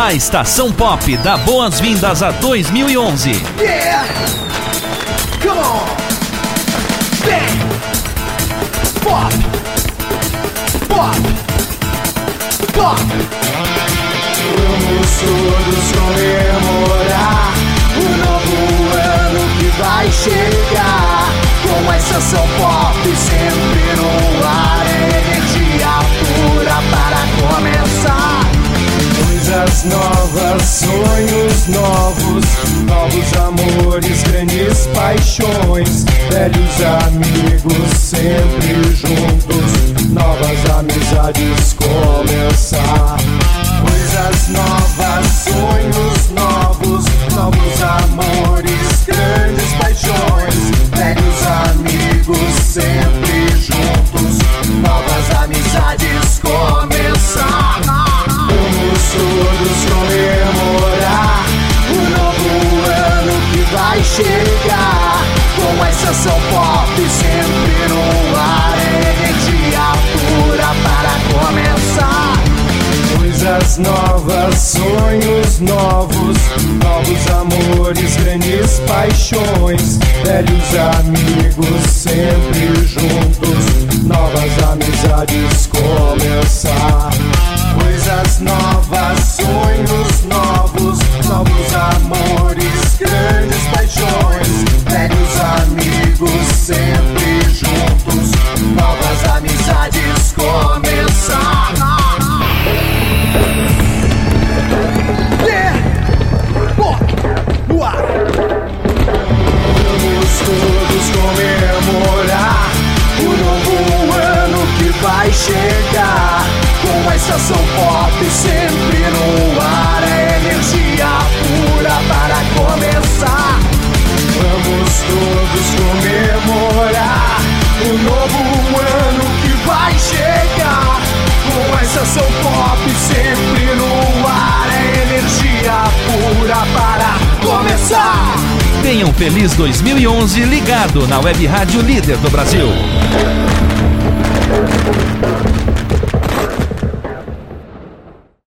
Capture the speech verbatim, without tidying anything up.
A Estação Pop dá boas-vindas a dois mil e onze. Yeah! Come on! Bang! Pop! Pop! Pop! Vamos todos comemorar o novo ano que vai chegar. Com a Estação Pop sempre no ar, energia pura para começar. Coisas novas, sonhos novos, novos amores, grandes paixões, velhos amigos sempre juntos, novas amizades começar. Coisas novas, sonhos novos, novos amores, grandes paixões, velhos amigos sempre juntos, novas amizades começar. Vamos todos comemorar o novo ano que vai chegar. Com a Estação Pop sempre no ar, energia pura para começar. Coisas novas, sonhos novos, novos amores, grandes paixões, velhos amigos sempre juntos, novas amizades começar. Coisas novas, sonhos novos, novos amores, grandes paixões, velhos amigos sempre juntos, novas amizades começar. Yeah! Pop! No ar! Vamos todos comemorar o novo ano que vai chegar. Com a Estação Pop sempre no ar, é energia pura para começar. Vamos todos comemorar o novo ano que vai chegar. Com a Estação Pop sempre no ar, é energia pura para começar. Tenha um feliz dois mil e onze ligado na Web Rádio Líder do Brasil.